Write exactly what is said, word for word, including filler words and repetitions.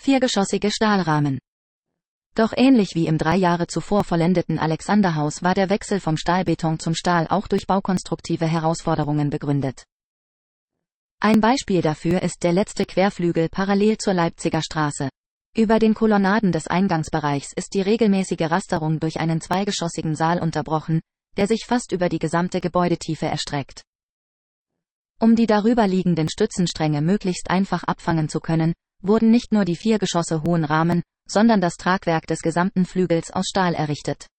viergeschossige Stahlrahmen. Doch ähnlich wie im drei Jahre zuvor vollendeten Alexanderhaus war der Wechsel vom Stahlbeton zum Stahl auch durch baukonstruktive Herausforderungen begründet. Ein Beispiel dafür ist der letzte Querflügel parallel zur Leipziger Straße. Über den Kolonnaden des Eingangsbereichs ist die regelmäßige Rasterung durch einen zweigeschossigen Saal unterbrochen, der sich fast über die gesamte Gebäudetiefe erstreckt. Um die darüber liegenden Stützenstränge möglichst einfach abfangen zu können, wurden nicht nur die vier Geschosse hohen Rahmen, sondern das Tragwerk des gesamten Flügels aus Stahl errichtet.